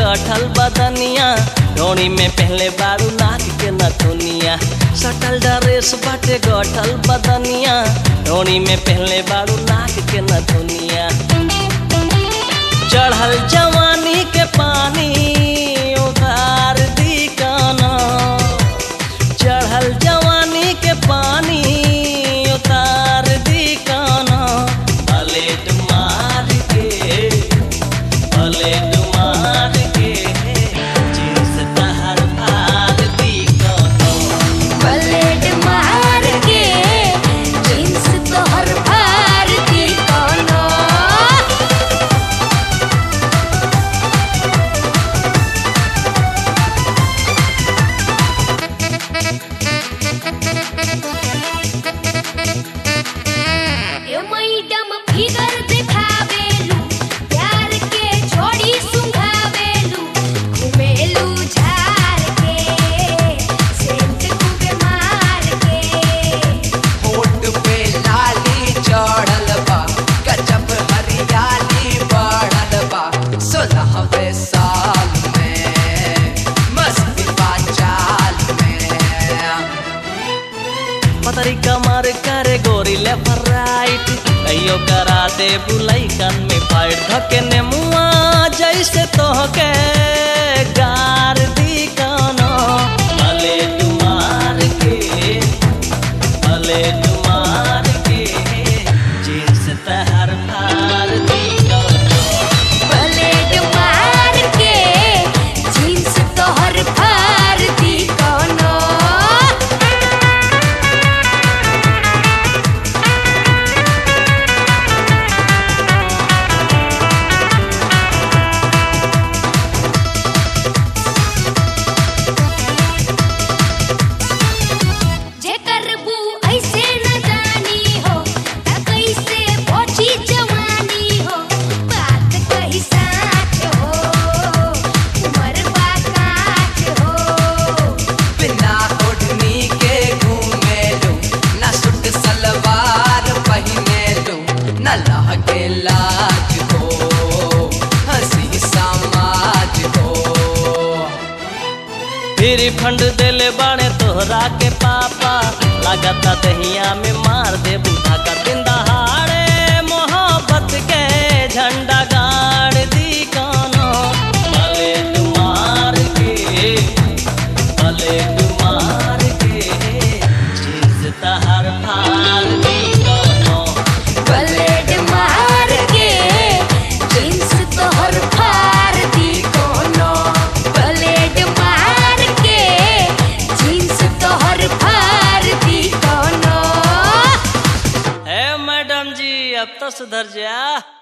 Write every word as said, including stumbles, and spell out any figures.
गठल बदनिया, डोरी में पहले बारू नाक के नथुनिया। सटल ड्रेस बाटे गठल बदनिया, डोरी में पहले बारू नाक के नथुनिया। चढ़ल जवानी के पानी उतार दी काना, चढ़ल जवानी के पानी उतार दी काना। पलेट मार के पलेट मार के जींस तहर फाड़ दी काना। पलेट मार के जींस तोहर फाड़ दी काना। ए मैडम फिगर दिखावेलू, प्यार के छोड़ी सुंघावेलू। घुमेलू झार के, सेंट खूबे मार के। होठ पे लाली चढ़ल बा, गजब हरियाली बढ़ल बा। सोलहवें साल में मस्ती बा चाल में। पतरी कमर करे गोरी लेफ्ट राइट, कहियो करा दे बुलैकन में फाइट। धके ने मुआ जैसे तोहके गार दी काना। पलेट मार के पलेट मार के जींस तहर फाड़ दी काना। पलेट मार के जींस तोहर फाड़ दी काना। जे करबू ऐसे न जानी हो, त कैसे पहुंची जवानी हो। बात कही साच हो, उमर बा काच हो। बिना ओढ़नी के घूमे लू, न सूट सलवार पहने लू। न लहके लाज हो, हंसी समाज हो। फिर फंड देले बाड़े तोहरा के पापा, लागता दहिया में मार दे बूढ़ा का। दिन दहाड़े मोहब्बत के झंडा गाड़ दी काना। पलेट मार के पलेट मार के जींस तहर फाड़ दी काना। पलेट मार के जींस तोहर फाड़ दी काना। पलेट मार के जींस तोहर फाड़ दी काना। है मैडम जी, अब तो सुधर जा।